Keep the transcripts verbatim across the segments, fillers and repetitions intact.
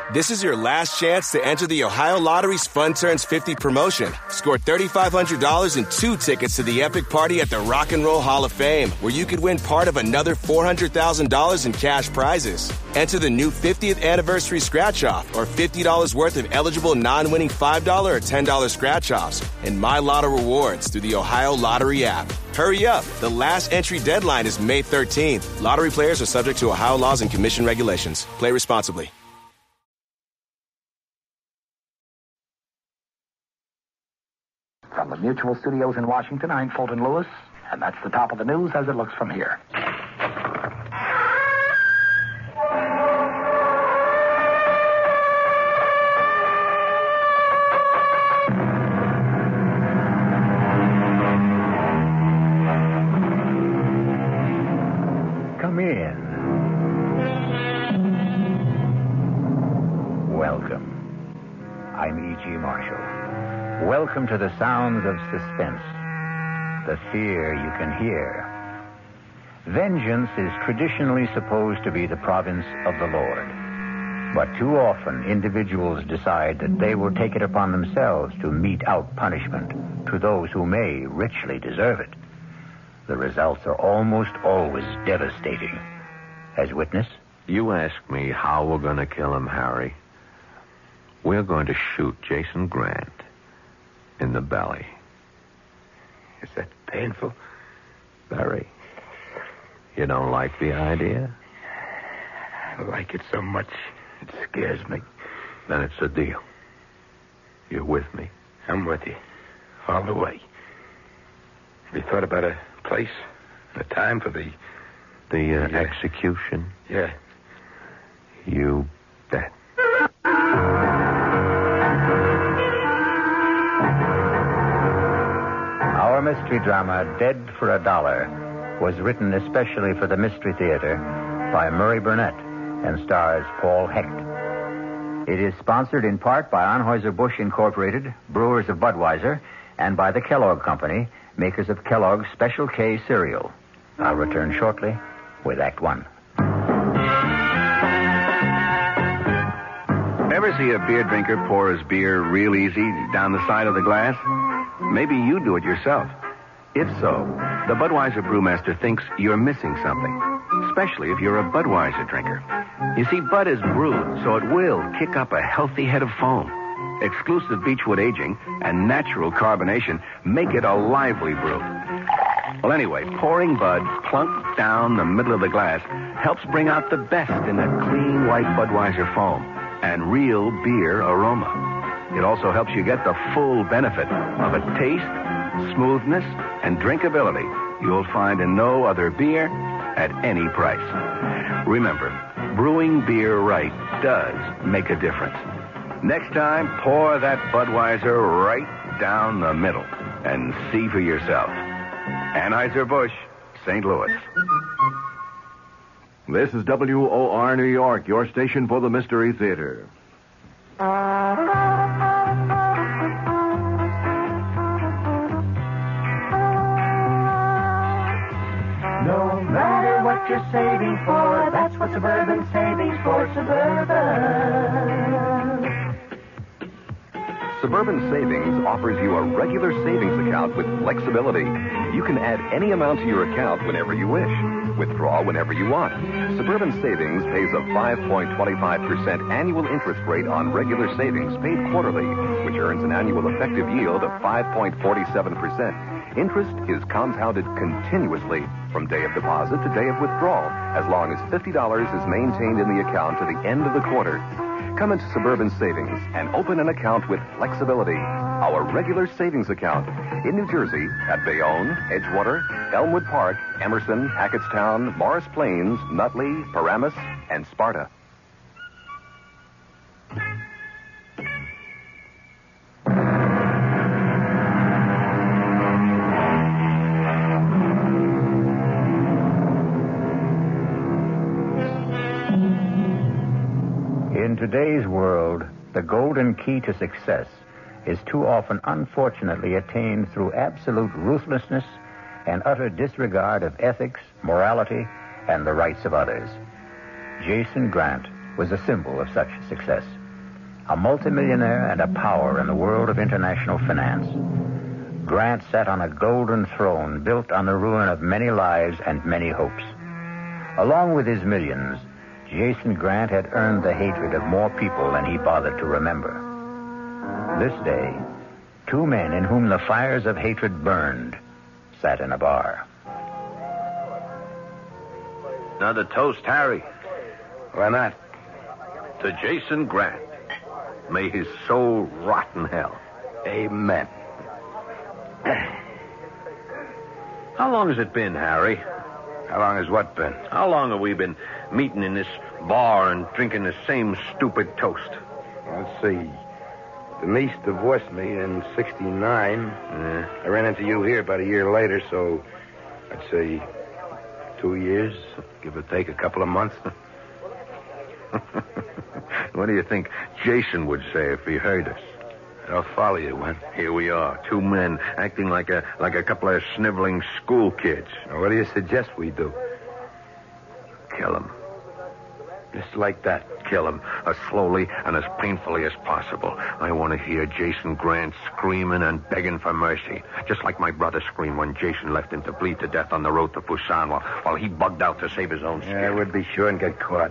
This is your last chance to enter the Ohio Lottery's Fun Turns fifty promotion. Score three thousand five hundred dollars and two tickets to the epic party at the Rock and Roll Hall of Fame, where you could win part of another four hundred thousand dollars in cash prizes. Enter the new fiftieth anniversary scratch-off or fifty dollars worth of eligible non-winning five dollars or ten dollars scratch-offs and My Lotto rewards through the Ohio Lottery app. Hurry up. The last entry deadline is May thirteenth. Lottery players are subject to Ohio laws and commission regulations. Play responsibly. From the Mutual Studios in Washington, I'm Fulton Lewis, and that's the top of the news as it looks from here. Come in. Welcome. I'm E G. Marshall. Welcome to the sounds of suspense, the fear you can hear. Vengeance is traditionally supposed to be the province of the Lord. But too often, individuals decide that they will take it upon themselves to mete out punishment to those who may richly deserve it. The results are almost always devastating. As witness? You ask me how we're going to kill him, Harry. We're going to shoot Jason Grant in the belly. Is that painful? Very. You don't like the idea? I like it so much, it scares me. Then it's a deal. You're with me? I'm with you. All the way. Have you thought about a place, a time for the... The uh, yeah. execution? Yeah. You bet. Our mystery drama, Dead for a Dollar, was written especially for the Mystery Theater by Murray Burnett and stars Paul Hecht. It is sponsored in part by Anheuser-Busch Incorporated, brewers of Budweiser, and by the Kellogg Company, makers of Kellogg's Special K cereal. I'll return shortly with Act One. Ever see a beer drinker pour his beer real easy down the side of the glass? Maybe you do it yourself. If so, the Budweiser Brewmaster thinks you're missing something, especially if you're a Budweiser drinker. You see, Bud is brewed, so it will kick up a healthy head of foam. Exclusive beechwood aging and natural carbonation make it a lively brew. Well, anyway, pouring Bud plunk down the middle of the glass helps bring out the best in that clean white Budweiser foam and real beer aroma. It also helps you get the full benefit of a taste, smoothness, and drinkability you'll find in no other beer at any price. Remember, brewing beer right does make a difference. Next time, pour that Budweiser right down the middle and see for yourself. Anheuser-Busch, Saint Louis. This is W O R New York, your station for the Mystery Theater. No matter what you're saving for, that's what Suburban Savings for Suburban. Suburban Savings offers you a regular savings account with flexibility. You can add any amount to your account whenever you wish. Withdraw whenever you want. Suburban Savings pays a five point two five percent annual interest rate on regular savings paid quarterly, which earns an annual effective yield of five point four seven percent. Interest is compounded continuously from day of deposit to day of withdrawal, as long as fifty dollars is maintained in the account to the end of the quarter. Come into Suburban Savings and open an account with flexibility. Our regular savings account in New Jersey at Bayonne, Edgewater, Elmwood Park, Emerson, Hackettstown, Morris Plains, Nutley, Paramus, and Sparta. In today's world, the golden key to success is too often unfortunately attained through absolute ruthlessness and utter disregard of ethics, morality, and the rights of others. Jason Grant was a symbol of such success. A multimillionaire and a power in the world of international finance, Grant sat on a golden throne built on the ruin of many lives and many hopes. Along with his millions, Jason Grant had earned the hatred of more people than he bothered to remember. This day, two men in whom the fires of hatred burned sat in a bar. Another toast, Harry. Why not? To Jason Grant. May his soul rot in hell. Amen. How long has it been, Harry? How long has what been? How long have we been meeting in this bar and drinking the same stupid toast? Let's see. Denise divorced me in sixty-nine. Yeah. I ran into you here about a year later, so I'd say two years, give or take a couple of months. What do you think Jason would say if he heard us? I'll follow you, Wen. Here we are, two men acting like a like a couple of sniveling school kids. Now, what do you suggest we do? Kill him. Just like that. Kill him as slowly and as painfully as possible. I want to hear Jason Grant screaming and begging for mercy, just like my brother screamed when Jason left him to bleed to death on the road to Busan while, while he bugged out to save his own skin. Yeah, we'd be sure and get caught.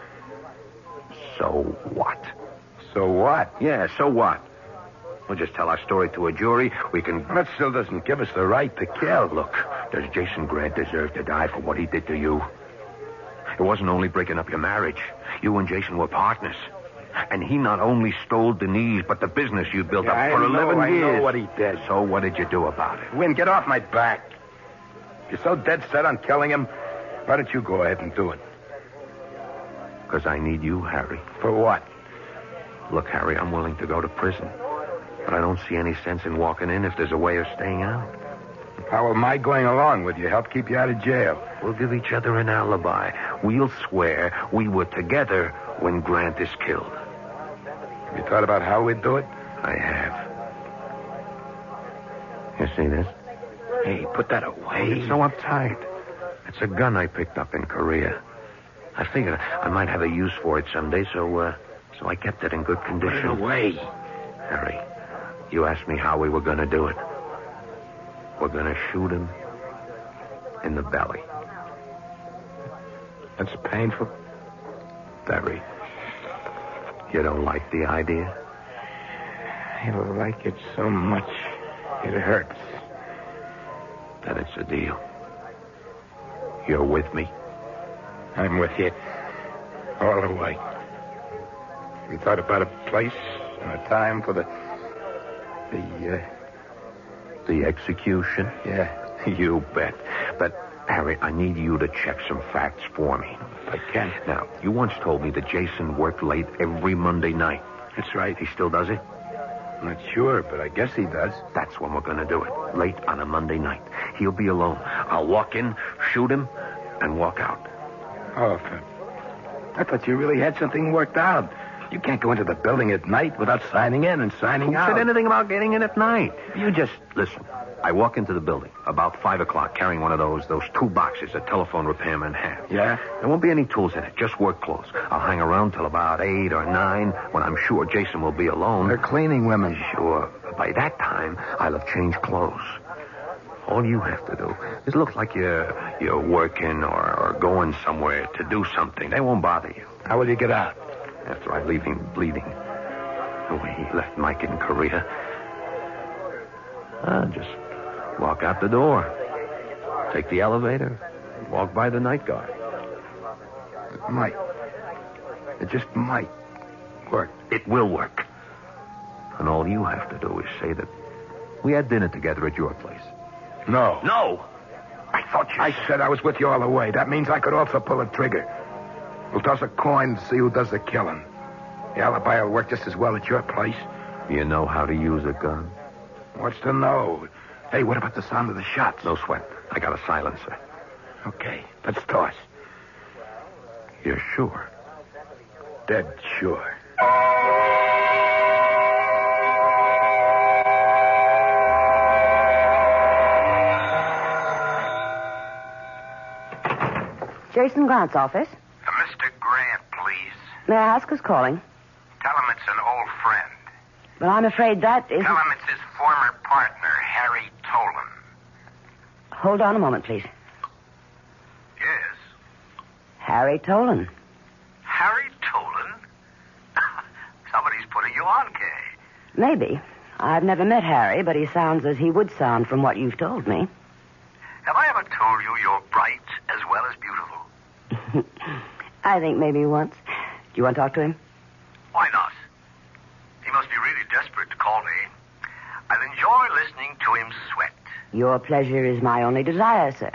So what? So what? Yeah, so what? We'll just tell our story to a jury. We can... That still doesn't give us the right to kill. Look, does Jason Grant deserve to die for what he did to you? It wasn't only breaking up your marriage. You and Jason were partners. And he not only stole Denise, but the business you built Yeah, up for I know, eleven I years. know what he did. So what did you do about it? Win, get off my back. You're so dead set on killing him. Why don't you go ahead and do it? Because I need you, Harry. For what? Look, Harry, I'm willing to go to prison. But I don't see any sense in walking in if there's a way of staying out. How am I going along with you? Help keep you out of jail. We'll give each other an alibi. We'll swear we were together when Grant is killed. Have you thought about how we'd do it? I have. You see this? Hey, put that away. It's so uptight. It's a gun I picked up in Korea. I figured I might have a use for it someday, so uh, so I kept it in good condition. Put it away. Harry, you asked me how we were going to do it. We're going to shoot him in the belly. That's painful. Very. You don't like the idea? I like it so much. It hurts. Then it's a deal. You're with me? I'm with you. All the way. We thought about a place and a time for the... The, uh... The execution? Yeah. You bet. But, Harry, I need you to check some facts for me. If I can. Now, you once told me that Jason worked late every Monday night. That's right. He still does it? I'm not sure, but I guess he does. That's when we're going to do it. Late on a Monday night. He'll be alone. I'll walk in, shoot him, and walk out. Oh, I thought you really had something worked out. You can't go into the building at night without signing in and signing Who out. said anything about getting in at night? You just listen. I walk into the building about five o'clock carrying one of those those two boxes a telephone repairman has. Yeah? There won't be any tools in it, just work clothes. I'll hang around till about eight or nine when I'm sure Jason will be alone. They're cleaning women. Sure. But by that time, I'll have changed clothes. All you have to do is look like you're you're working or, or going somewhere to do something. They won't bother you. How will you get out? After I leave him bleeding. The way he left Mike in Korea. I'll just walk out the door. Take the elevator. And walk by the night guard. It might. It just might work. It will work. And all you have to do is say that we had dinner together at your place. No. No! I thought you I said I was with you all the way. That means I could also pull a trigger. We'll toss a coin to see who does the killing. The alibi will work just as well at your place. You know how to use a gun? What's to know? Hey, what about the sound of the shots? No sweat. I got a silencer. Okay, let's toss. You're sure? Dead sure. Jason Grant's office. Uh, Mister Grant, please. May I ask who's calling? Tell him it's an old friend. Well, I'm afraid that isn't... Tell him it's his former partner, Harry Tolan. Hold on a moment, please. Yes. Harry Tolan. Harry Tolan? Somebody's putting you on, Kay. Maybe. I've never met Harry, but he sounds as he would sound from what you've told me. Have I ever told you you're bright as well as beautiful? I think maybe once. Do you want to talk to him? Why not? He must be really desperate to call me. I'll enjoy listening to him sweat. Your pleasure is my only desire, sir.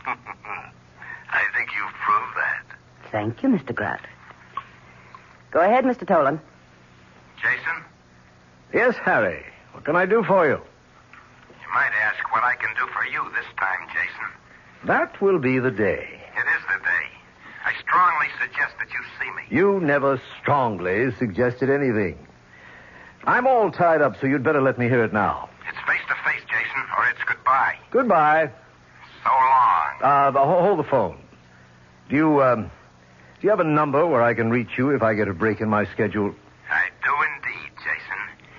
I think you've proved that. Thank you, Mister Grant. Go ahead, Mister Tolan. Jason? Yes, Harry. What can I do for you? You might ask what I can do for you this time, Jason. That will be the day. It is the day. I strongly suggest that you see me. You never strongly suggested anything. I'm all tied up, so you'd better let me hear it now. It's face-to-face, Jason, or it's goodbye. Goodbye. So long. Uh, hold the phone. Do you, um, do you have a number where I can reach you if I get a break in my schedule? I do indeed, Jason.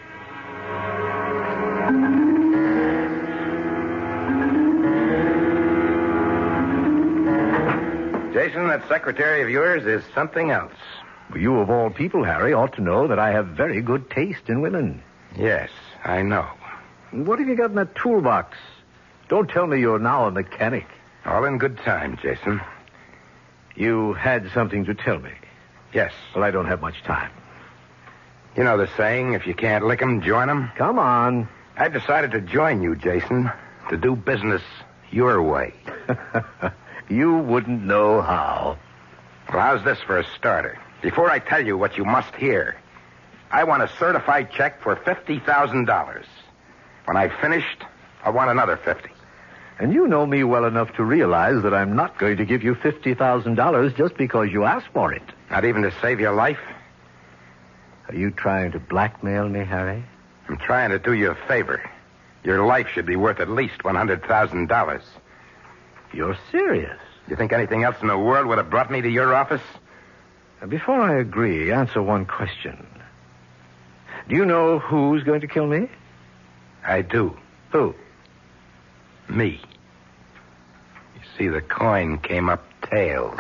Jason, that secretary of yours is something else. You, of all people, Harry, ought to know that I have very good taste in women. Yes, I know. What have you got in that toolbox? Don't tell me you're now a mechanic. All in good time, Jason. You had something to tell me. Yes. Well, I don't have much time. You know the saying, if you can't lick 'em, join 'em? Come on. I've decided to join you, Jason, to do business your way. You wouldn't know how. Well, how's this for a starter? Before I tell you what you must hear, I want a certified check for fifty thousand dollars. When I've finished, I want another fifty. And you know me well enough to realize that I'm not going to give you fifty thousand dollars just because you asked for it. Not even to save your life? Are you trying to blackmail me, Harry? I'm trying to do you a favor. Your life should be worth at least one hundred thousand dollars. You're serious? You think anything else in the world would have brought me to your office? Before I agree, answer one question. Do you know who's going to kill me? I do. Who? Me. You see, the coin came up tails.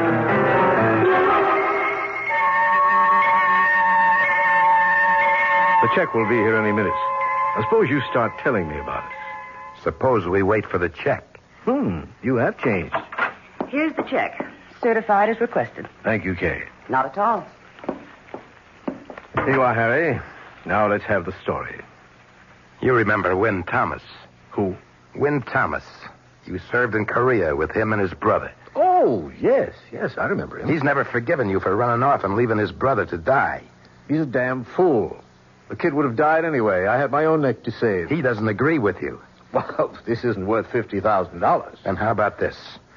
The check will be here any minute. I suppose you start telling me about it. Suppose we wait for the check. Hmm, you have changed. Here's the check. Certified as requested. Thank you, Kay. Not at all. Here you are, Harry. Now let's have the story. You remember Win Thomas? Who? Win Thomas. You served in Korea with him and his brother. Oh, yes, yes, I remember him. He's never forgiven you for running off and leaving his brother to die. He's a damn fool. The kid would have died anyway. I had my own neck to save. He doesn't agree with you. Well, this isn't worth fifty thousand dollars. And how about this?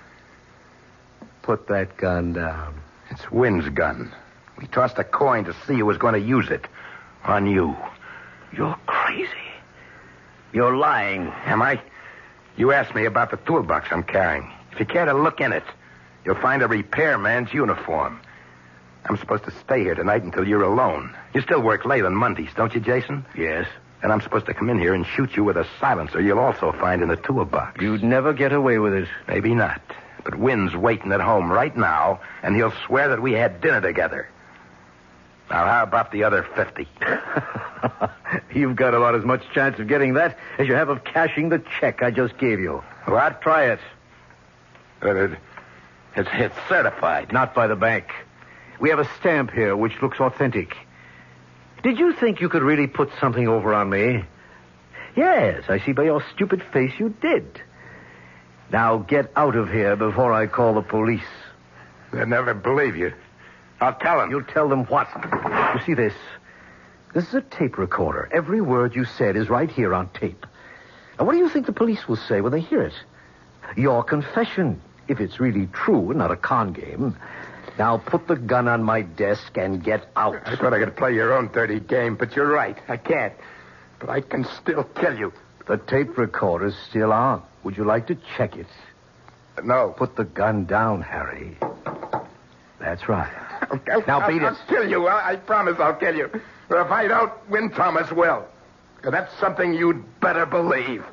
Put that gun down. It's Win's gun. We tossed a coin to see who was going to use it. On you. You're crazy. You're lying. Am I? You asked me about the toolbox I'm carrying. If you care to look in it, you'll find a repairman's uniform. I'm supposed to stay here tonight until you're alone. You still work late on Mondays, don't you, Jason? Yes. And I'm supposed to come in here and shoot you with a silencer you'll also find in the toolbox. You'd never get away with it. Maybe not. But Win's waiting at home right now, and he'll swear that we had dinner together. Now, how about the other fifty? You've got about as much chance of getting that as you have of cashing the check I just gave you. What? Try it. Uh, it's, it's certified. Not by the bank. We have a stamp here which looks authentic. Did you think you could really put something over on me? Yes, I see by your stupid face you did. Now get out of here before I call the police. They'll never believe you. I'll tell them. You'll tell them what? You see this? This is a tape recorder. Every word you said is right here on tape. And what do you think the police will say when they hear it? Your confession, if it's really true and not a con game. Now put the gun on my desk and get out. I thought I could play your own dirty game, but you're right. I can't. But I can still kill you. The tape recorder's still on. Would you like to check it? No. Put the gun down, Harry. That's right. I'll, Now beat I'll, it. I'll kill you. I, I promise I'll kill you. But if I don't, Win Thomas will. And that's something you'd better believe.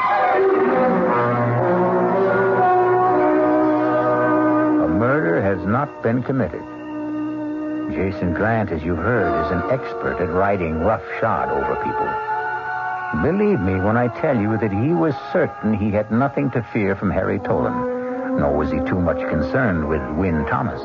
A murder has not been committed. Jason Grant, as you heard, is an expert at riding roughshod over people. Believe me when I tell you that he was certain he had nothing to fear from Harry Tolan, nor was he too much concerned with Win Thomas.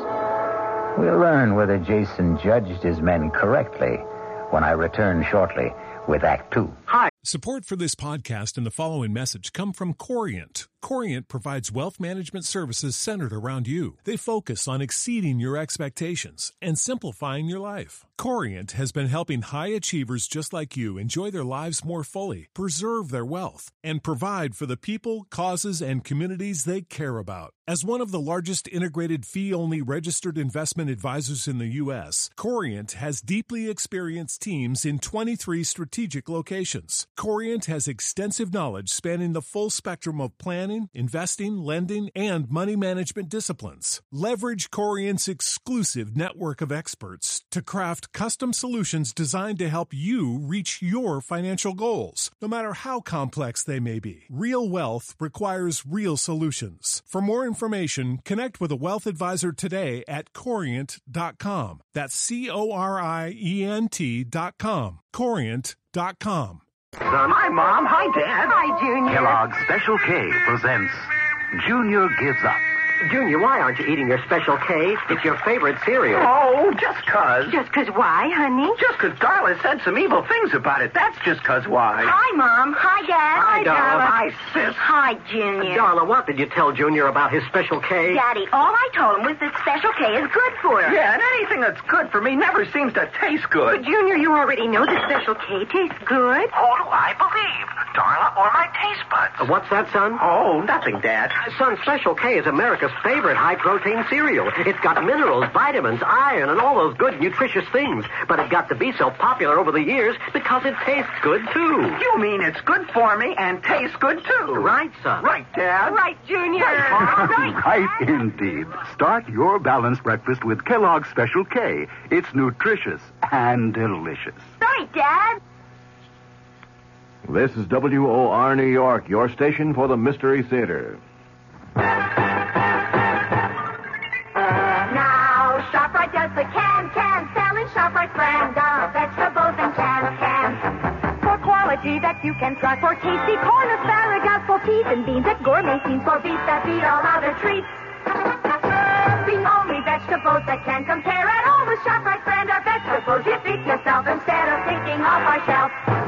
We'll learn whether Jason judged his men correctly when I return shortly with Act Two. Hi. Support for this podcast and the following message come from Corient. Corient provides wealth management services centered around you. They focus on exceeding your expectations and simplifying your life. Corient has been helping high achievers just like you enjoy their lives more fully, preserve their wealth, and provide for the people, causes, and communities they care about. As one of the largest integrated fee-only registered investment advisors in the U S, Corient has deeply experienced teams in twenty-three strategic locations. Corient has extensive knowledge spanning the full spectrum of planning, investing, lending, and money management disciplines. Leverage Corient's exclusive network of experts to craft custom solutions designed to help you reach your financial goals, no matter how complex they may be. Real wealth requires real solutions. For more information, connect with a wealth advisor today at corient dot com. That's C O R I E N T dot com. corient dot com. Hi, Mom. Hi, Dad. Hi, Junior. Kellogg's Special K presents Junior Gives Up. Junior, why aren't you eating your Special K? It's your favorite cereal. Oh, just 'cause. Just 'cause why, honey? Just 'cause Darla said some evil things about it. That's just 'cause why. Hi, Mom. Hi, Dad. Hi, Darla. Hi, Sis. Hi, Junior. Darla, what did you tell Junior about his Special K? Daddy, all I told him was that Special K is good for him. Yeah, and anything that's good for me never seems to taste good. But, Junior, you already know that Special K tastes good. Who do I believe? Darla or my taste buds? Uh, what's that, son? Oh, nothing, Dad. Uh, son, Special K is America's favorite high-protein cereal. It's got minerals, vitamins, iron, and all those good, nutritious things. But it got to be so popular over the years because it tastes good, too. You mean it's good for me and tastes good, too? Right, son. Right, Dad. Right, Junior. Right, right indeed. Start your balanced breakfast with Kellogg's Special K. It's nutritious and delicious. Right, Dad. This is W O R New York, your station for the Mystery Theater. Now, ShopRite does the can-can selling ShopRite brand of vegetables and can-cans. For quality that you can trust, for tasty corn asparagus, for peas and beans at gourmet scenes, for beef that beat all other treats. The only vegetables that can compare at all with ShopRite brand are vegetables you feed yourself instead of picking off our shelf.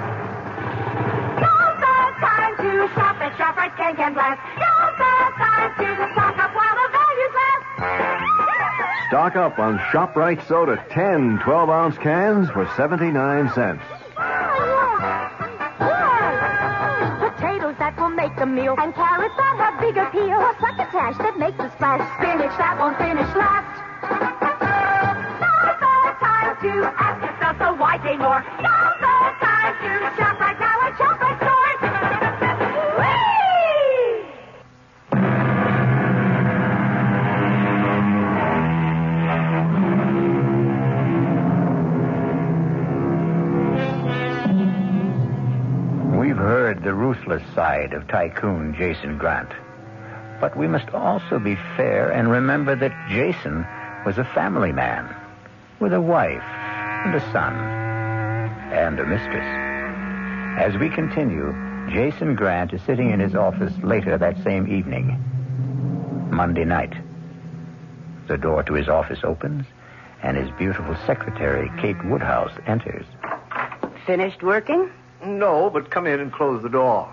Now's the time to shop at ShopRite Can-Can Blast. Now's the time to stock up while the values last. Stock up on ShopRite soda, ten twelve-ounce cans for seventy-nine cents. Potatoes that will make the meal, and carrots that have big appeal. A succotash that makes a splash, spinach that won't finish last. Now's the time to ask yourself, so why pay more? Now's the time to shop right now at ShopRite stores. We've heard the ruthless side of tycoon Jason Grant. But we must also be fair and remember that Jason was a family man with a wife and a son and a mistress. As we continue, Jason Grant is sitting in his office later that same evening, Monday night. The door to his office opens, and his beautiful secretary, Kate Woodhouse, enters. Finished working? No, but come in and close the door.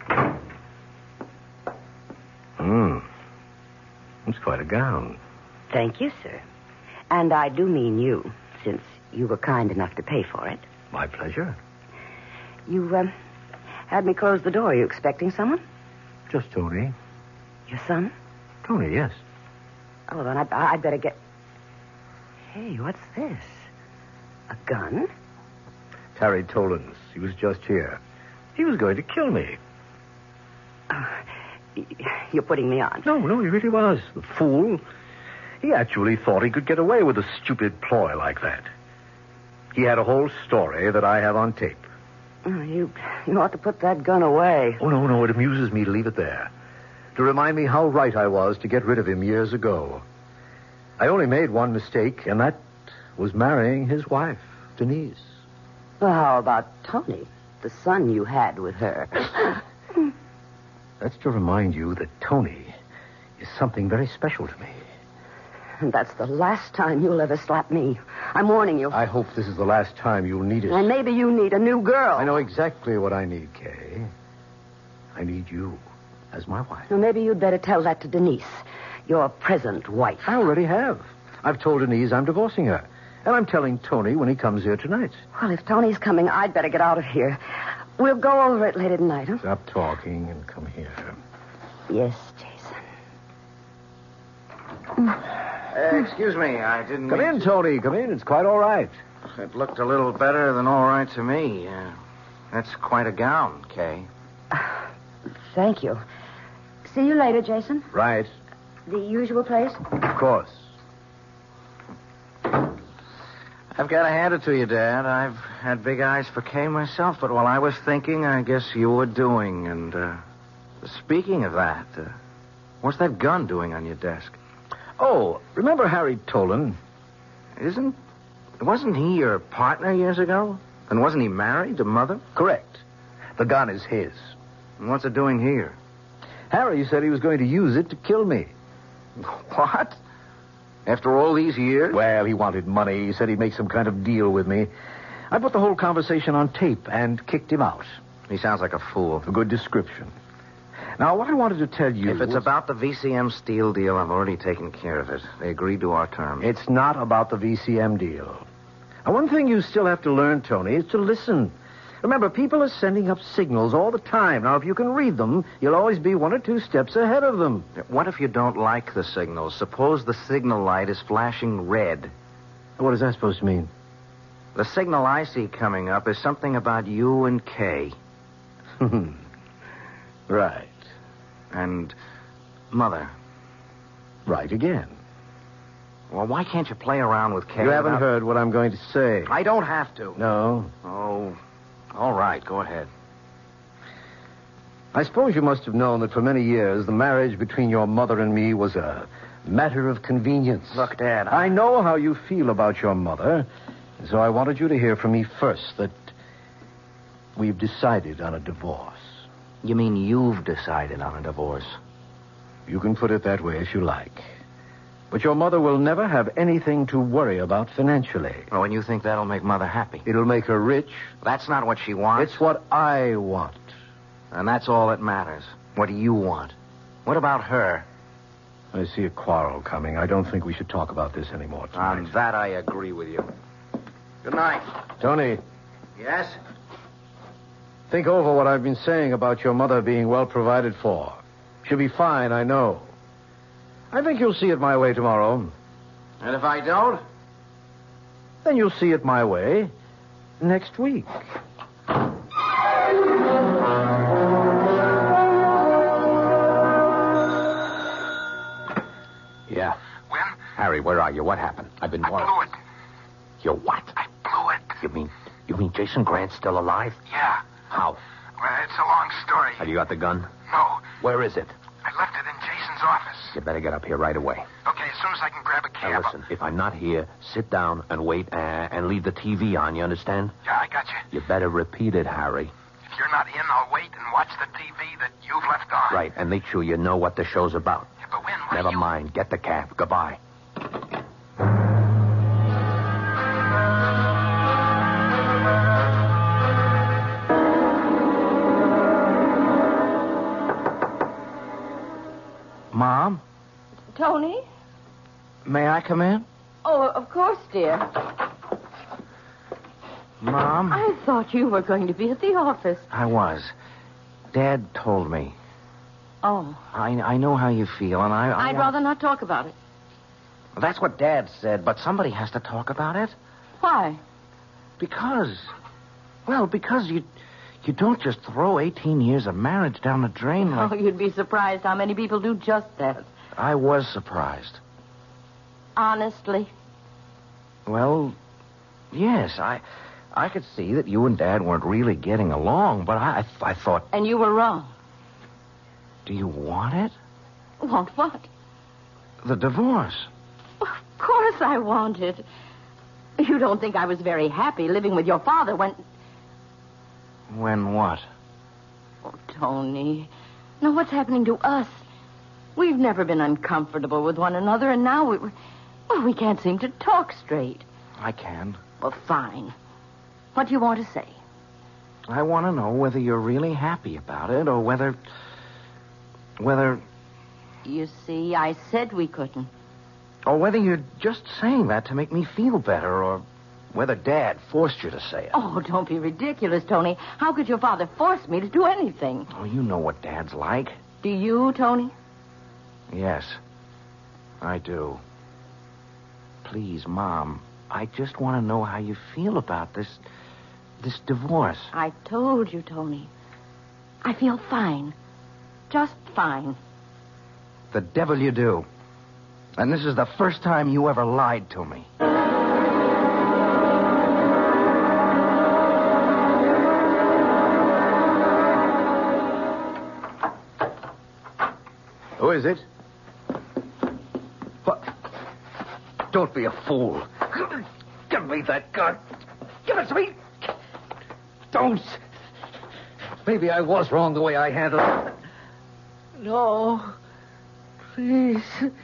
Hmm. It's quite a gown. Thank you, sir. And I do mean you, since you were kind enough to pay for it. My pleasure. You, um, had me close the door. Are you expecting someone? Just Tony. Your son? Tony, yes. Oh, then I, I'd better get... Hey, what's this? A gun? Harry Tolan's. He was just here. He was going to kill me. Uh, you're putting me on. No, no, he really was. The fool. He actually thought he could get away with a stupid ploy like that. He had a whole story that I have on tape. Oh, you, you ought to put that gun away. Oh, no, no, it amuses me to leave it there. To remind me how right I was to get rid of him years ago. I only made one mistake, and that was marrying his wife, Denise. Well, how about Tony, the son you had with her? That's to remind you that Tony is something very special to me. And that's the last time you'll ever slap me. I'm warning you. I hope this is the last time you'll need it. And maybe you need a new girl. I know exactly what I need, Kay. I need you as my wife. Well, maybe you'd better tell that to Denise, your present wife. I already have. I've told Denise I'm divorcing her. And I'm telling Tony when he comes here tonight. Well, if Tony's coming, I'd better get out of here. We'll go over it later tonight, huh? Stop talking and come here. Yes, Jason. Uh, excuse me, I didn't Come mean in, to... Tony. Come in. It's quite all right. It looked a little better than all right to me. Uh, that's quite a gown, Kay. Thank you. See you later, Jason. Right. The usual place? Of course. I've got to hand it to you, Dad. I've had big eyes for Kay myself, but while I was thinking, I guess you were doing. And uh, speaking of that, uh, what's that gun doing on your desk? Oh, remember Harry Tolan? Isn't... Wasn't he your partner years ago? And wasn't he married to Mother? Correct. The gun is his. And what's it doing here? Harry said he was going to use it to kill me. What? After all these years? Well, he wanted money. He said he'd make some kind of deal with me. I put the whole conversation on tape and kicked him out. He sounds like a fool. A good description. Now, what I wanted to tell you... If it's was... about the V C M Steel deal, I've already taken care of it. They agreed to our terms. It's not about the V C M deal. Now, one thing you still have to learn, Tony, is to listen. Remember, people are sending up signals all the time. Now, if you can read them, you'll always be one or two steps ahead of them. What if you don't like the signals? Suppose the signal light is flashing red. What is that supposed to mean? The signal I see coming up is something about you and Kay. Right. And Mother. Right again. Well, why can't you play around with Kay? You haven't without... heard what I'm going to say. I don't have to. No. Oh, all right. Go ahead. I suppose you must have known that for many years the marriage between your mother and me was a matter of convenience. Look, Dad, I... I know how you feel about your mother, so I wanted you to hear from me first that we've decided on a divorce. You mean you've decided on a divorce? You can put it that way if you like. But your mother will never have anything to worry about financially. Oh, and you think that'll make Mother happy? It'll make her rich. That's not what she wants. It's what I want. And that's all that matters. What do you want? What about her? I see a quarrel coming. I don't think we should talk about this anymore tonight. On that, I agree with you. Good night. Tony. Yes? Think over what I've been saying about your mother being well provided for. She'll be fine, I know. I think you'll see it my way tomorrow. And if I don't? Then you'll see it my way next week. Yeah. Well? Harry, where are you? What happened? I've been I worried. blew it. You what? I blew it. You mean you mean Jason Grant's still alive? Yeah. How? Well, it's a long story. Have you got the gun? No. Where is it? I left it in Jason's office. You better get up here right away. Okay, as soon as I can grab a Now cab. listen, if I'm not here, sit down and wait uh, and leave the T V on, you understand? Yeah, I got you. You better repeat it, Harry. If you're not in, I'll wait and watch the T V that you've left on. Right, and make sure you know what the show's about. Yeah, but when? What Never you... mind. Get the cab. Goodbye. Mom? Tony? May I come in? Oh, of course, dear. Mom? I thought you were going to be at the office. I was. Dad told me. Oh. I, I know how you feel, and I... I I'd rather not talk about it. That's what Dad said, but somebody has to talk about it. Why? Because... Well, because you... You don't just throw eighteen years of marriage down the drain like... Oh, you'd be surprised how many people do just that. I was surprised. Honestly? Well, yes, I I could see that you and Dad weren't really getting along, but I, I thought... And you were wrong. Do you want it? Want what? The divorce. Of course I want it. You don't think I was very happy living with your father when... When what? Oh, Tony. Now, what's happening to us? We've never been uncomfortable with one another, and now we... Well, we can't seem to talk straight. I can. Well, fine. What do you want to say? I want to know whether you're really happy about it, or whether... Whether... You see, I said we couldn't. Or whether you're just saying that to make me feel better, or whether Dad forced you to say it. Oh, don't be ridiculous, Tony. How could your father force me to do anything? Oh, you know what Dad's like. Do you, Tony? Yes, I do. Please, Mom, I just want to know how you feel about this... this divorce. I told you, Tony. I feel fine. Just fine. The devil you do. And this is the first time you ever lied to me. Who is it? What? Don't be a fool. Give me that gun. Give it to me. Don't. Maybe I was wrong the way I handled it. No. Please.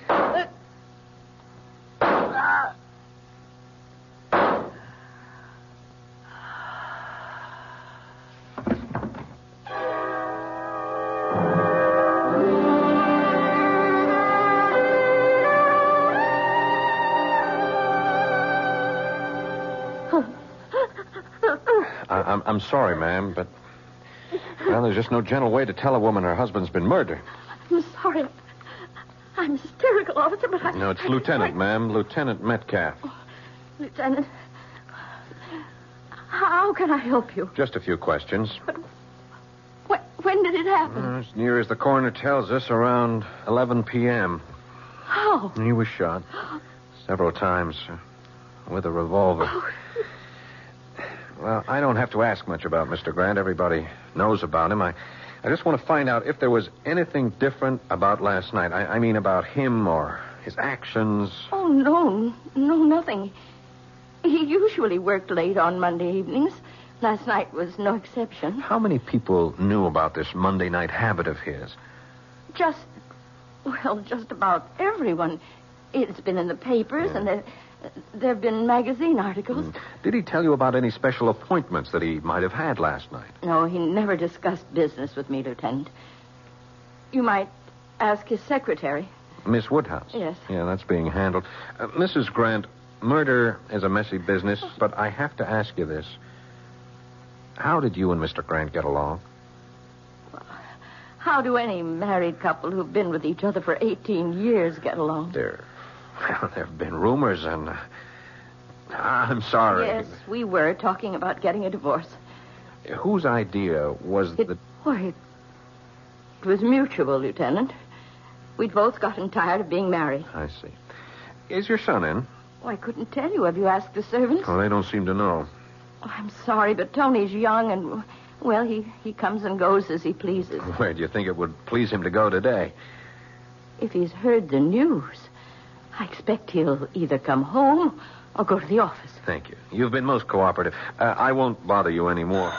I, I'm, I'm sorry, ma'am, but... Well, there's just no gentle way to tell a woman her husband's been murdered. I'm sorry. I'm hysterical, officer, but I... No, it's Lieutenant, ma'am. Lieutenant Metcalf. Oh, Lieutenant, how can I help you? Just a few questions. But when, when did it happen? Uh, as near as the coroner tells us, around eleven p.m. How? He was shot several times uh, with a revolver. Oh. Well, I don't have to ask much about Mister Grant. Everybody knows about him. I, I just want to find out if there was anything different about last night. I, I mean about him or his actions. Oh, no. No, nothing. He usually worked late on Monday evenings. Last night was no exception. How many people knew about this Monday night habit of his? Just, well, just about everyone. It's been in the papers, Yeah. and there, there have been magazine articles. Mm. Did he tell you about any special appointments that he might have had last night? No, he never discussed business with me, Lieutenant. You might ask his secretary. Miss Woodhouse? Yes. Yeah, that's being handled. Uh, Missus Grant, murder is a messy business, but I have to ask you this. How did you and Mister Grant get along? How do any married couple who've been with each other for eighteen years get along? There, well, there have been rumors, and... Uh, I'm sorry. Yes, we were talking about getting a divorce. Whose idea was It, the... Why, it, it was mutual, Lieutenant. We'd both gotten tired of being married. I see. Is your son in? Oh, I couldn't tell you. Have you asked the servants? Well, they don't seem to know. Oh, I'm sorry, but Tony's young and, well, he, he comes and goes as he pleases. Where do you think it would please him to go today? If he's heard the news, I expect he'll either come home or go to the office. Thank you. You've been most cooperative. Uh, I won't bother you anymore.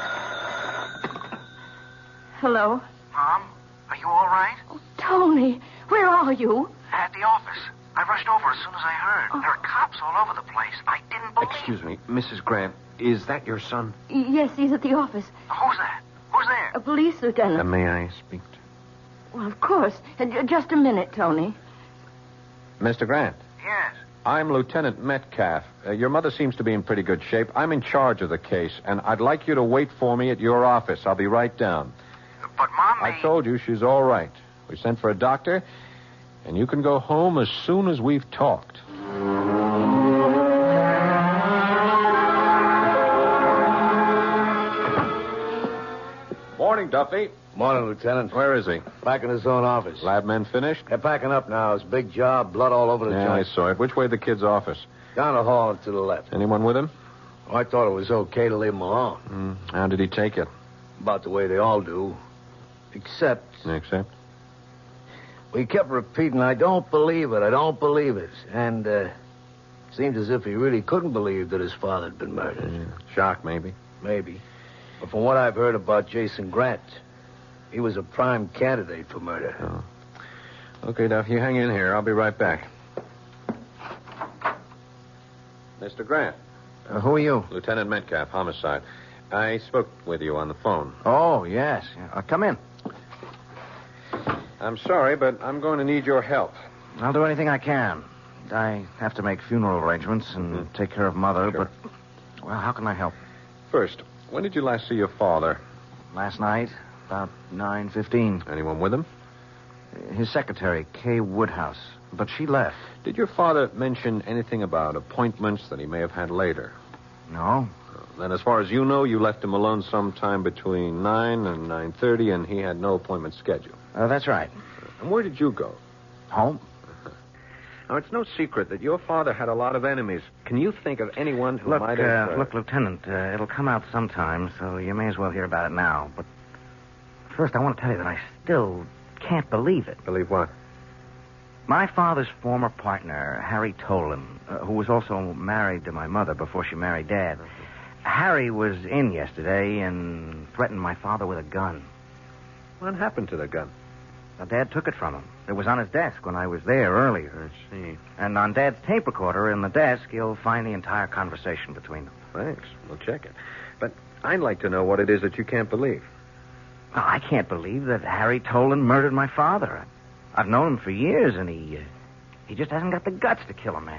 Hello? Mom, are you all right? Oh, Tony, where are you? At the office. I rushed over as soon as I heard. Oh. There are cops all over the place. I didn't believe... Excuse me, Missus Grant, is that your son? Yes, he's at the office. Who's that? Who's there? A police lieutenant. Uh, may I speak to... Well, of course. Uh, just a minute, Tony. Mister Grant? Yes. I'm Lieutenant Metcalf. Uh, your mother seems to be in pretty good shape. I'm in charge of the case, and I'd like you to wait for me at your office. I'll be right down. But, Mom, I told you she's all right. We sent for a doctor, and you can go home as soon as we've talked. Morning, Duffy. Morning, Lieutenant. Where is he? Back in his own office. Lab men finished? They're packing up now. It's a big job, blood all over the Yeah, joint. I saw it. Which way the kid's office? Down the hall and to the left. Anyone with him? Oh, I thought it was okay to leave him alone. Mm. How did he take it? About the way they all do. Except... Except? We kept repeating, I don't believe it, I don't believe it. And, uh... seemed as if he really couldn't believe that his father had been murdered. Yeah. Shock, maybe. Maybe. But from what I've heard about Jason Grant, he was a prime candidate for murder. Oh. Okay, Duff, you hang in here. I'll be right back. Mister Grant. Uh, who are you? Lieutenant Metcalf, homicide. I spoke with you on the phone. Oh, yes. Uh, come in. I'm sorry, but I'm going to need your help. I'll do anything I can. I have to make funeral arrangements and mm-hmm. take care of Mother, sure. but, well, how can I help? First, when did you last see your father? Last night, about nine fifteen. Anyone with him? His secretary, Kay Woodhouse, but she left. Did your father mention anything about appointments that he may have had later? No. Then as far as you know, you left him alone sometime between nine and nine thirty, and he had no appointment scheduled. Uh, that's right. And where did you go? Home. Now, it's no secret that your father had a lot of enemies. Can you think of anyone who look, might have... Uh, look, Lieutenant, uh, it'll come out sometime, so you may as well hear about it now. But first, I want to tell you that I still can't believe it. Believe what? My father's former partner, Harry Tolan, uh, who was also married to my mother before she married Dad. Mm-hmm. Harry was in yesterday and threatened my father with a gun. What happened to the gun? Now, Dad took it from him. It was on his desk when I was there earlier. I see. And on Dad's tape recorder in the desk, you'll find the entire conversation between them. Thanks. We'll check it. But I'd like to know what it is that you can't believe. Well, I can't believe that Harry Tolan murdered my father. I've known him for years, and he, uh, he just hasn't got the guts to kill a man.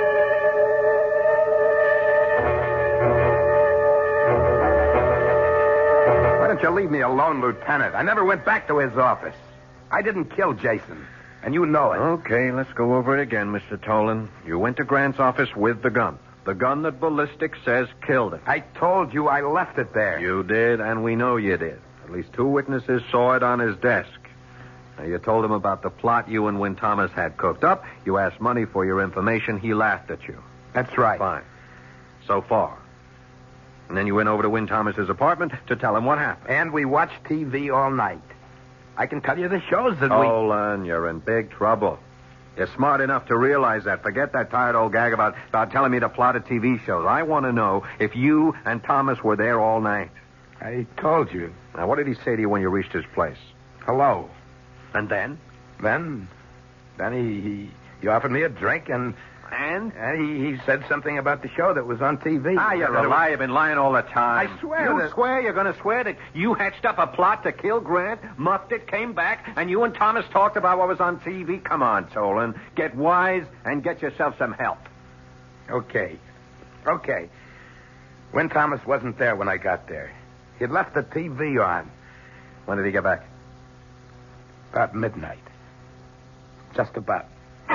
Why don't you leave me alone, Lieutenant? I never went back to his office. I didn't kill Jason, and you know it. Okay, let's go over it again, Mister Tolan. You went to Grant's office with the gun. The gun that ballistics says killed him. I told you I left it there. You did, and we know you did. At least two witnesses saw it on his desk. Now, you told him about the plot you and Win Thomas had cooked up. You asked money for your information. He laughed at you. That's right. Fine. So far. And then you went over to Win Thomas's apartment to tell him what happened. And we watched T V all night. I can tell you the shows that we... Tolan, you're in big trouble. You're smart enough to realize that. Forget that tired old gag about, about telling me to plot a T V show. I want to know if you and Thomas were there all night. I told you. Now, what did he say to you when you reached his place? Hello. And then? Then? Then he, he, he offered me a drink and... And? And he, he said something about the show that was on T V. Ah, you're a liar. You've been lying all the time. I swear You that... swear? You're going to swear that you hatched up a plot to kill Grant, muffed it, came back, and you and Thomas talked about what was on T V? Come on, Tolan. Get wise and get yourself some help. Okay. Okay. Win Thomas wasn't there when I got there. He'd left the T V on. When did he get back? About midnight. Just about.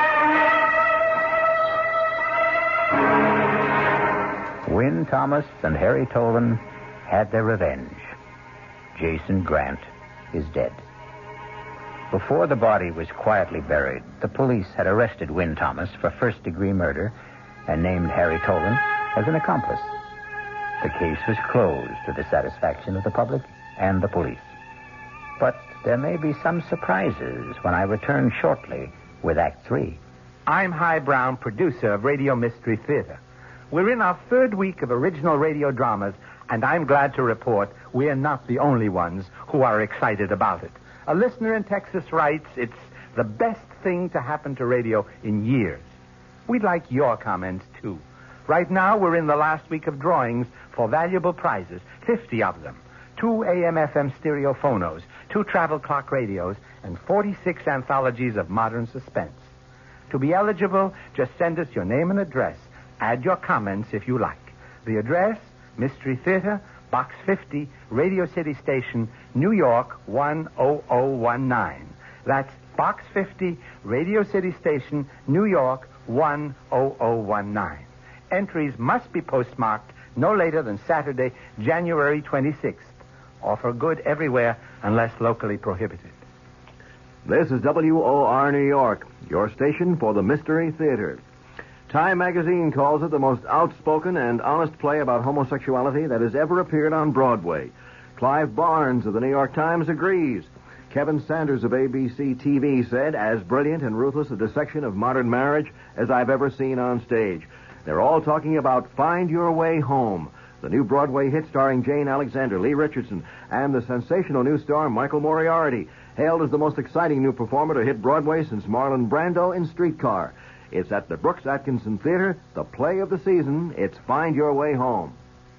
Win Thomas and Harry Tolan had their revenge. Jason Grant is dead. Before the body was quietly buried, the police had arrested Win Thomas for first-degree murder and named Harry Tolan as an accomplice. The case was closed to the satisfaction of the public and the police. But there may be some surprises when I return shortly with Act Three. I'm Hy Brown, producer of Radio Mystery Theater. We're in our third week of original radio dramas, and I'm glad to report we're not the only ones who are excited about it. A listener in Texas writes, it's the best thing to happen to radio in years. We'd like your comments, too. Right now, we're in the last week of drawings for valuable prizes, fifty of them. Two A M F M stereo phonos, two travel clock radios, and forty-six anthologies of modern suspense. To be eligible, just send us your name and address. Add your comments if you like. The address, Mystery Theater, Box fifty, Radio City Station, New York, one oh oh one nine. That's Box fifty, Radio City Station, New York, one oh oh one nine. Entries must be postmarked no later than Saturday, January twenty-sixth. or for good everywhere unless locally prohibited. This is W O R New York, your station for the Mystery Theater. Time magazine calls it the most outspoken and honest play about homosexuality that has ever appeared on Broadway. Clive Barnes of the New York Times agrees. Kevin Sanders of A B C T V said, as brilliant and ruthless a dissection of modern marriage as I've ever seen on stage. They're all talking about Find Your Way Home, the new Broadway hit starring Jane Alexander, Lee Richardson, and the sensational new star Michael Moriarty, hailed as the most exciting new performer to hit Broadway since Marlon Brando in Streetcar. It's at the Brooks Atkinson Theater, the play of the season. It's Find Your Way Home.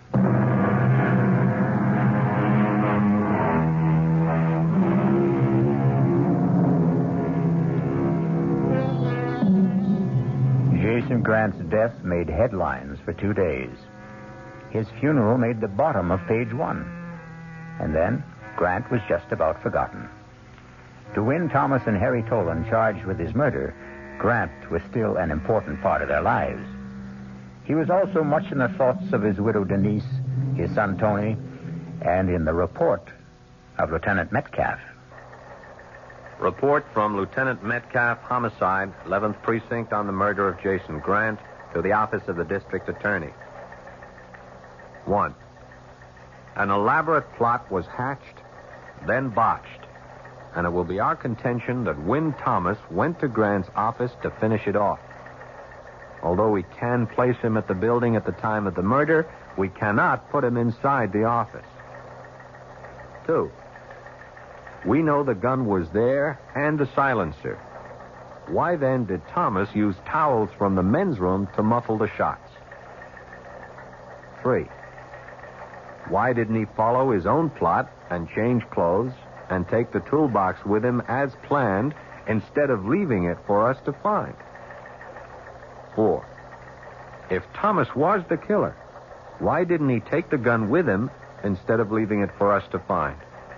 Jason Grant's death made headlines for two days. His funeral made the bottom of page one. And then Grant was just about forgotten. To Win Thomas and Harry Tolan charged with his murder, Grant was still an important part of their lives. He was also much in the thoughts of his widow Denise, his son Tony, and in the report of Lieutenant Metcalf. Report from Lieutenant Metcalf, Homicide, eleventh Precinct, on the murder of Jason Grant, to the Office of the District Attorney. One, an elaborate plot was hatched, then botched, and it will be our contention that Win Thomas went to Grant's office to finish it off. Although we can place him at the building at the time of the murder, we cannot put him inside the office. Two, we know the gun was there and the silencer. Why then did Thomas use towels from the men's room to muffle the shots? Three, why didn't he follow his own plot and change clothes and take the toolbox with him as planned instead of leaving it for us to find? Four, if Thomas was the killer, why didn't he take the gun with him instead of leaving it for us to find?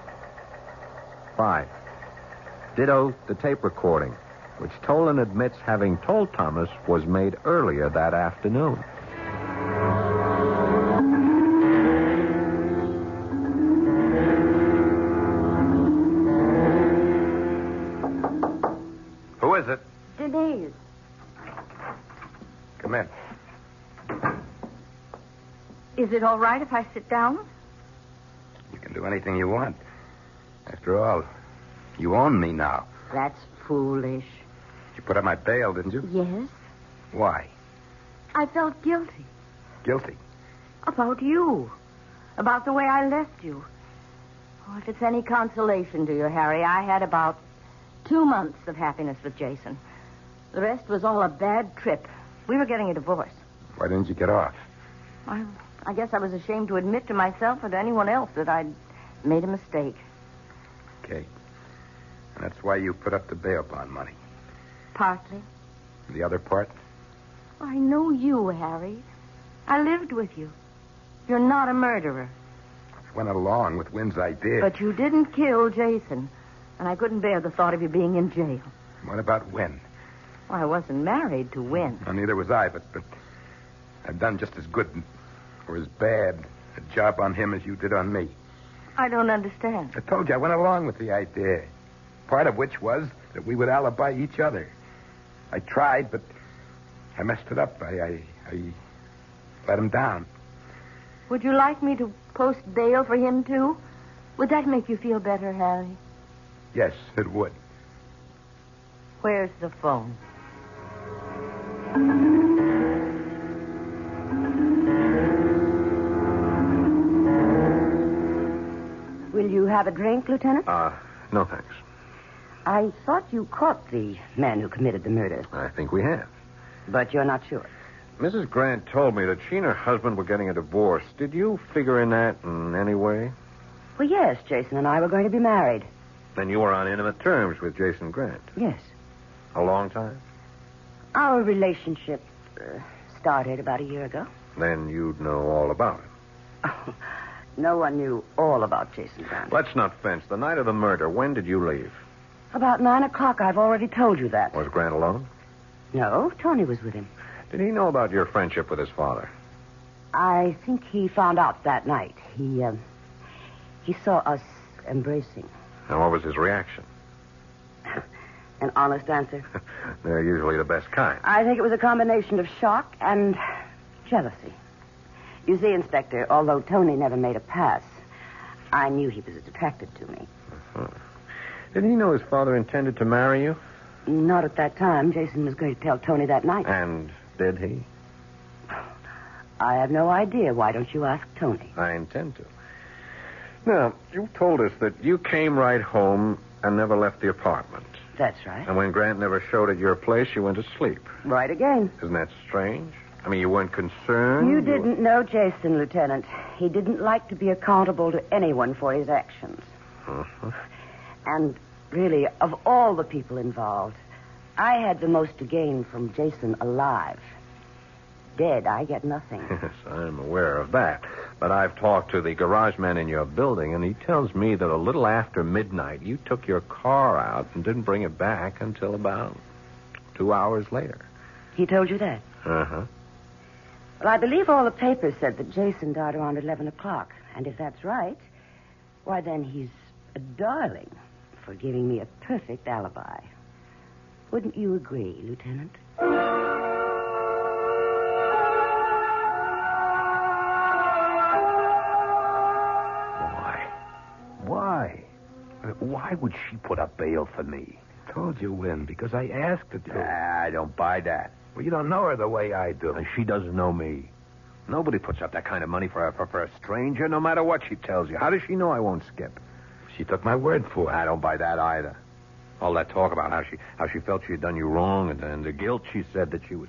Five, ditto the tape recording, which Tolan admits having told Thomas was made earlier that afternoon. Who is it? Denise. Come in. Is it all right if I sit down? You can do anything you want. After all, you own me now. That's foolish. You put up my bail, didn't you? Yes. Why? I felt guilty. Guilty? About you. About the way I left you. Oh, if it's any consolation to you, Harry, I had about two months of happiness with Jason. The rest was all a bad trip. We were getting a divorce. Why didn't you get off? I, I guess I was ashamed to admit to myself or to anyone else that I'd made a mistake. Okay. And that's why you put up the bail bond money. Partly. The other part? I know you, Harry. I lived with you. You're not a murderer. I went along with Wynn's idea. But you didn't kill Jason. And I couldn't bear the thought of you being in jail. What about Wynn? Well, I wasn't married to Wynn. Well, neither was I, but, but I've done just as good or as bad a job on him as you did on me. I don't understand. I told you I went along with the idea. Part of which was that we would alibi each other. I tried, but I messed it up. I, I, I let him down. Would you like me to post bail for him, too? Would that make you feel better, Harry? Yes, it would. Where's the phone? Will you have a drink, Lieutenant? Uh, no thanks. I thought you caught the man who committed the murder. I think we have. But you're not sure. Missus Grant told me that she and her husband were getting a divorce. Did you figure in that in any way? Well, yes, Jason and I were going to be married. Then you were on intimate terms with Jason Grant? Yes. A long time? Our relationship uh, started about a year ago. Then you'd know all about it. Oh, no one knew all about Jason Grant. Let's not fence. The night of the murder, when did you leave? About nine o'clock. I've already told you that. Was Grant alone? No, Tony was with him. Did he know about your friendship with his father? I think he found out that night. He, uh, He saw us embracing. And what was his reaction? An honest answer? They're usually the best kind. I think it was a combination of shock and jealousy. You see, Inspector, although Tony never made a pass, I knew he was attracted to me. Uh-huh. Didn't he know his father intended to marry you? Not at that time. Jason was going to tell Tony that night. And did he? I have no idea. Why don't you ask Tony? I intend to. Now, you told us that you came right home and never left the apartment. That's right. And when Grant never showed at your place, you went to sleep. Right again. Isn't that strange? I mean, you weren't concerned? You didn't know Jason, Lieutenant. He didn't like to be accountable to anyone for his actions. Uh-huh. And really, of all the people involved, I had the most to gain from Jason alive. Dead, I get nothing. Yes, I'm aware of that. But I've talked to the garage man in your building, and he tells me that a little after midnight, you took your car out and didn't bring it back until about two hours later. He told you that? Uh-huh. Well, I believe all the papers said that Jason died around eleven o'clock. And if that's right, why, then he's a darling for giving me a perfect alibi. Wouldn't you agree, Lieutenant? Why? Why would she put up bail for me? Told you when, because I asked her to. Ah, I don't buy that. Well, you don't know her the way I do. And she doesn't know me. Nobody puts up that kind of money for a, for, for a stranger, no matter what she tells you. How does she know I won't skip? She took my word for it. I don't buy that either. All that talk about how she how she felt she had done you wrong and, and the guilt she said that she was...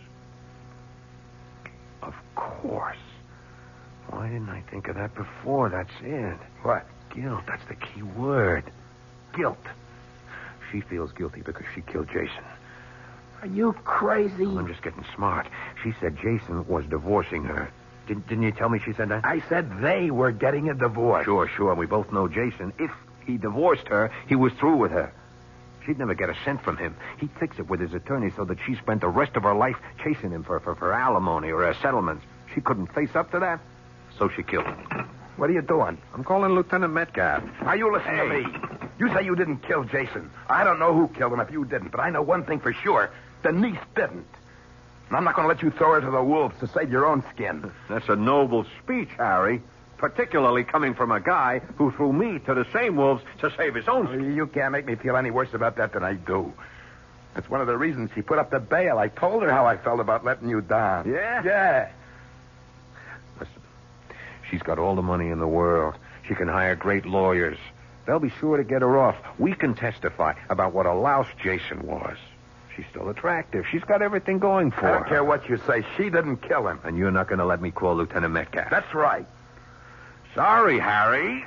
Of course. Why didn't I think of that before? That's it. What? Guilt. That's the key word. Guilt. She feels guilty because she killed Jason. Are you crazy? I'm just getting smart. She said Jason was divorcing her. Didn't, didn't you tell me she said that? I said they were getting a divorce. Sure, sure. And we both know Jason. If he divorced her, he was through with her. She'd never get a cent from him. He'd fix it with his attorney so that she spent the rest of her life chasing him for, for, for alimony or a settlement. She couldn't face up to that, so she killed him. What are you doing? I'm calling Lieutenant Metcalf. Now, you listen hey. to me. You say you didn't kill Jason. I don't know who killed him if you didn't, but I know one thing for sure. Denise didn't. And I'm not going to let you throw her to the wolves to save your own skin. That's a noble speech, Harry. Particularly coming from a guy who threw me to the same wolves to save his own skin. You can't make me feel any worse about that than I do. That's one of the reasons she put up the bail. I told her how I felt about letting you down. Yeah? Yeah. Listen, she's got all the money in the world. She can hire great lawyers. They'll be sure to get her off. We can testify about what a louse Jason was. She's still attractive. She's got everything going for her. I don't care what you say. She didn't kill him. And you're not going to let me call Lieutenant Metcalf. That's right. Sorry, Harry.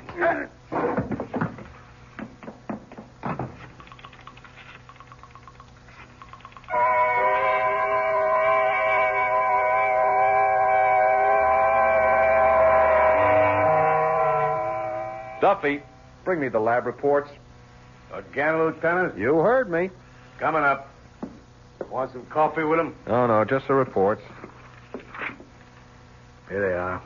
Duffy, bring me the lab reports. Again, Lieutenant? You heard me. Coming up. Want some coffee with him? No, no, just the reports. Here they are.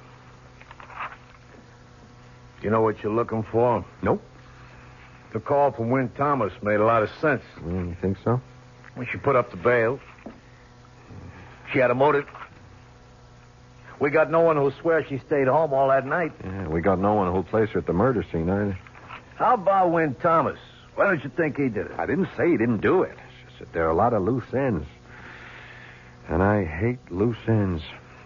You know what you're looking for? Nope. The call from Wynn Thomas made a lot of sense. Mm, you think so? When she put up the bail, she had a motive. We got no one who'll swear she stayed home all that night. Yeah, we got no one who'll place her at the murder scene either. How about Wynn Thomas? Why don't you think he did it? I didn't say he didn't do it. It's just that there are a lot of loose ends. And I hate loose ends.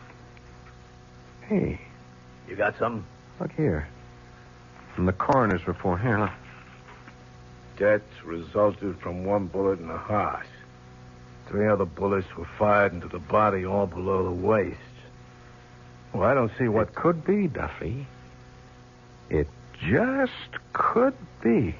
Hey. You got something? Look here. From the coroner's report. Here, look. Death resulted from one bullet in the heart. Three other bullets were fired into the body all below the waist. Well, I don't see what... It could be, Duffy. It just could be.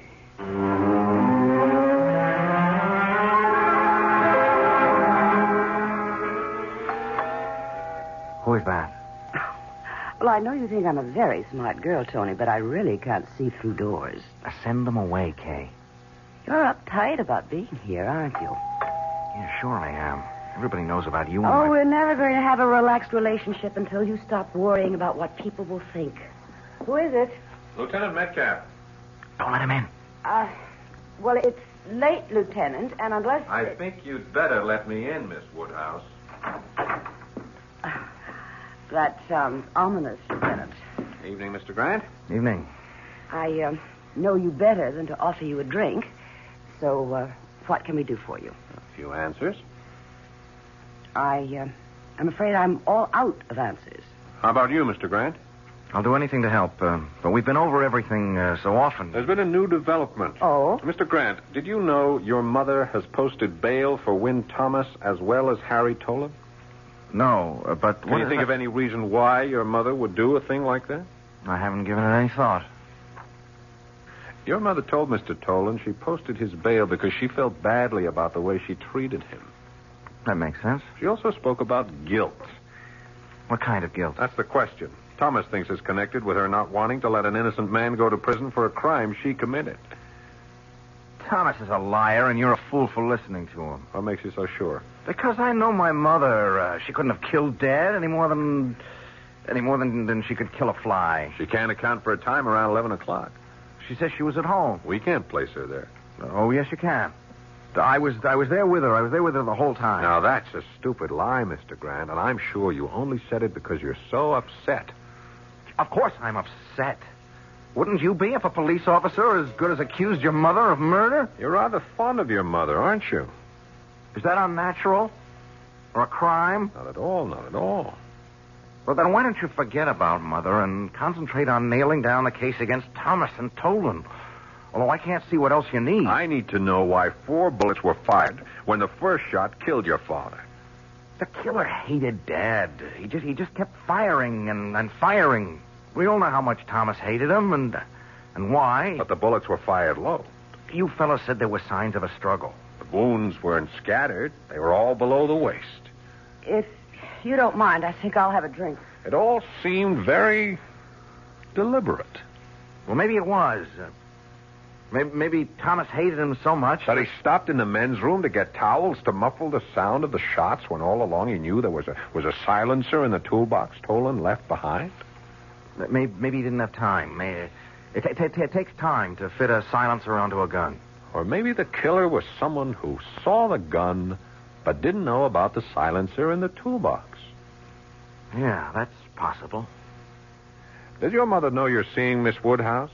Who is that? Well, I know you think I'm a very smart girl, Tony, but I really can't see through doors. Send them away, Kay. You're uptight about being here, aren't you? Yeah, sure I am. Everybody knows about you and Oh, my... we're never going to have a relaxed relationship until you stop worrying about what people will think. Who is it? Lieutenant Metcalf. Don't let him in. Uh, well, it's late, Lieutenant, and unless... I think you'd better let me in, Miss Woodhouse. That sounds ominous, Lieutenant. Evening, Mister Grant. Evening. I uh, know you better than to offer you a drink, so uh, what can we do for you? A few answers. I, uh, I'm afraid I'm all out of answers. How about you, Mister Grant? I'll do anything to help, uh, but we've been over everything uh, so often. There's been a new development. Oh? Mister Grant, did you know your mother has posted bail for Win Thomas as well as Harry Tolan? No, uh, but... Can you think of any reason why your mother would do a thing like that? I haven't given it any thought. Your mother told Mister Tolan she posted his bail because she felt badly about the way she treated him. That makes sense. She also spoke about guilt. What kind of guilt? That's the question. Thomas thinks it's connected with her not wanting to let an innocent man go to prison for a crime she committed. Thomas is a liar, and you're a fool for listening to him. What makes you so sure? Because I know my mother. Uh, she couldn't have killed Dad any more than... any more than, than she could kill a fly. She can't account for a time around eleven o'clock. She says she was at home. We can't place her there. Oh, yes, you can. I was I was there with her. I was there with her the whole time. Now, that's a stupid lie, Mister Grant, and I'm sure you only said it because you're so upset. Of course I'm upset. Wouldn't you be if a police officer as good as accused your mother of murder? You're rather fond of your mother, aren't you? Is that unnatural? Or a crime? Not at all, not at all. Well, then why don't you forget about Mother and concentrate on nailing down the case against Thomas and Tolan? Although I can't see what else you need. I need to know why four bullets were fired when the first shot killed your father. The killer hated Dad. He just he just kept firing and, and firing. We all know how much Thomas hated him and and why. But the bullets were fired low. You fellows said there were signs of a struggle. The wounds weren't scattered. They were all below the waist. If you don't mind, I think I'll have a drink. It all seemed very deliberate. Well, maybe it was. Uh, maybe, maybe Thomas hated him so much that he stopped in the men's room to get towels to muffle the sound of the shots when all along he knew there was a was a silencer in the toolbox Tolan left behind. Maybe, maybe he didn't have time. Maybe, it, it, it, it takes time to fit a silencer onto a gun. Or maybe the killer was someone who saw the gun but didn't know about the silencer in the toolbox. Yeah, that's possible. Does your mother know you're seeing Miss Woodhouse?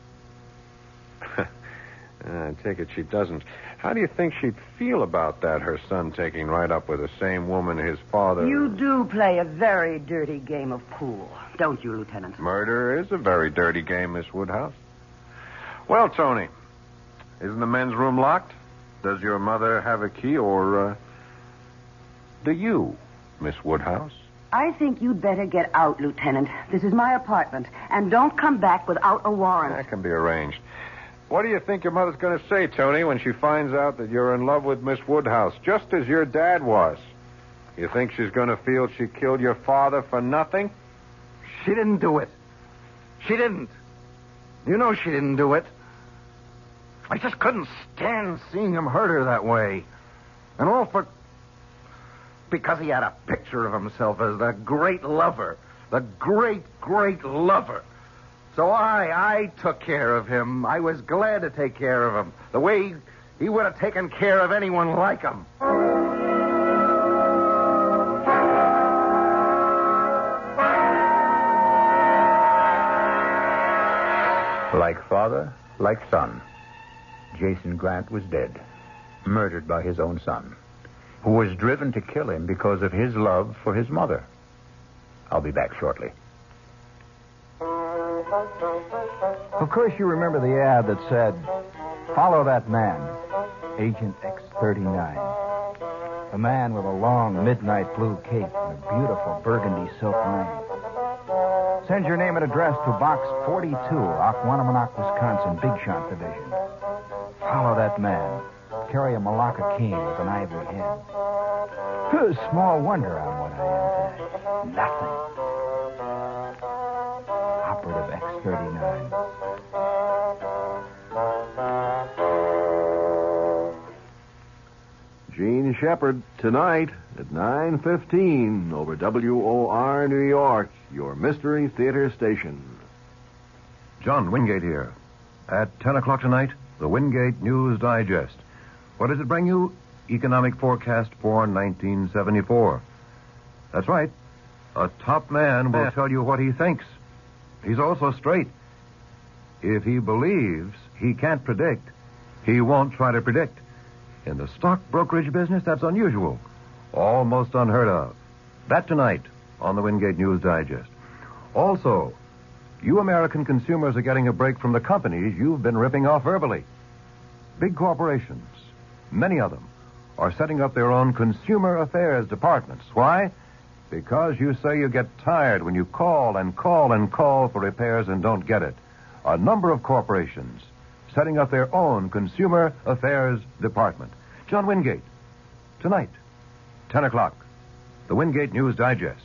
I take it she doesn't. How do you think she'd feel about that, her son taking right up with the same woman his father... You do play a very dirty game of pool, don't you, Lieutenant? Murder is a very dirty game, Miss Woodhouse. Well, Tony, isn't the men's room locked? Does your mother have a key, or, uh, do you, Miss Woodhouse? I think you'd better get out, Lieutenant. This is my apartment, and don't come back without a warrant. That can be arranged. What do you think your mother's going to say, Tony, when she finds out that you're in love with Miss Woodhouse, just as your dad was? You think she's going to feel she killed your father for nothing? She didn't do it. She didn't. You know she didn't do it. I just couldn't stand seeing him hurt her that way. And all for... because he had a picture of himself as the great lover. The great, great lover. So I, I took care of him. I was glad to take care of him. The way he would have taken care of anyone like him. Like father, like son, Jason Grant was dead, murdered by his own son, who was driven to kill him because of his love for his mother. I'll be back shortly. Of course, you remember the ad that said, "Follow that man, Agent X thirty-nine. A man with a long midnight blue cape and a beautiful burgundy silk mane. Send your name and address to Box forty-two, Aquanamonoc, Wisconsin, Big Shot Division. Follow that man. Carry a Malacca cane with an ivory head. Small wonder I'm what I am today. Nothing. Operative X thirty-nine. Gene Shepard, tonight at nine fifteen over W O R New York, your Mystery Theater station. John Wingate here. At ten o'clock tonight, the Wingate News Digest. What does it bring you? Economic forecast for nineteen seventy-four. That's right. A top man will tell you what he thinks. He's also straight. If he believes he can't predict, he won't try to predict. In the stock brokerage business, that's unusual. Almost unheard of. That tonight on the Wingate News Digest. Also, you American consumers are getting a break from the companies you've been ripping off verbally. Big corporations, many of them, are setting up their own consumer affairs departments. Why? Because you say you get tired when you call and call and call for repairs and don't get it. A number of corporations setting up their own consumer affairs department. John Wingate, tonight, ten o'clock, the Wingate News Digest.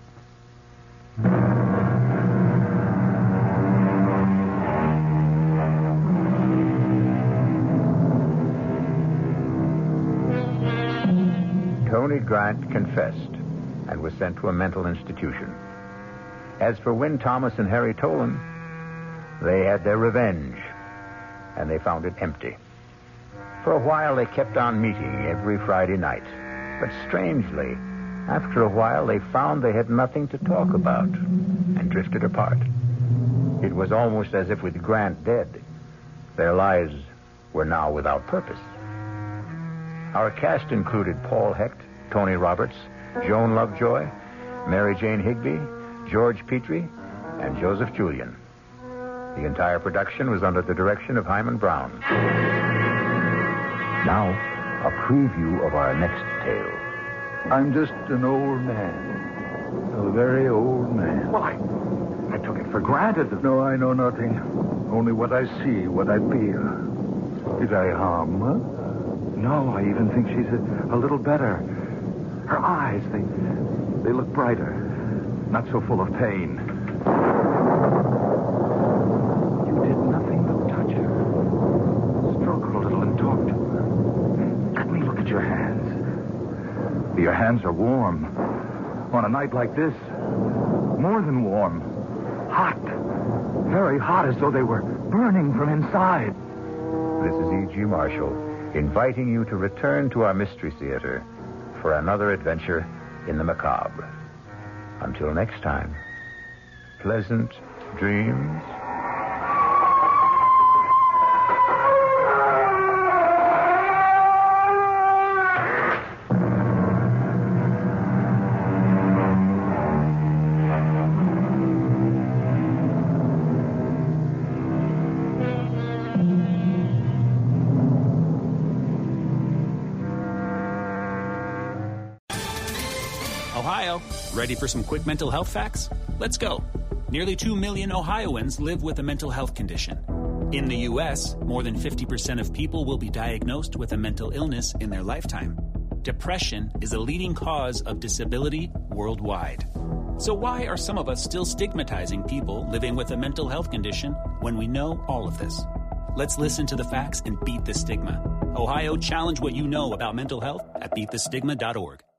Tony Grant confessed and was sent to a mental institution. As for Win Thomas and Harry Tolan, they had their revenge, and they found it empty. For a while, they kept on meeting every Friday night. But strangely, after a while, they found they had nothing to talk about and drifted apart. It was almost as if with Grant dead, their lives were now without purpose. Our cast included Paul Hecht, Tony Roberts, Joan Lovejoy, Mary Jane Higby, George Petrie, and Joseph Julian. The entire production was under the direction of Hyman Brown. Now, a preview of our next tale. I'm just an old man. A very old man. Well, I, I took it for granted that... No, I know nothing. Only what I see, what I feel. Did I harm her? No, I even think she's a, a little better. Her eyes, they, they look brighter. Not so full of pain. You did nothing but touch her. Stroke her a little and talk to her. Let me look at your hands. Your hands are warm. On a night like this, more than warm. Hot. Very hot, as though they were burning from inside. This is E G. Marshall, inviting you to return to our Mystery Theater for another adventure in the macabre. Until next time, pleasant dreams. Ohio, ready for some quick mental health facts? Let's go. Nearly two million Ohioans live with a mental health condition. In the U S, more than fifty percent of people will be diagnosed with a mental illness in their lifetime. Depression is a leading cause of disability worldwide. So why are some of us still stigmatizing people living with a mental health condition when we know all of this? Let's listen to the facts and beat the stigma. Ohio, challenge what you know about mental health at beat the stigma dot org.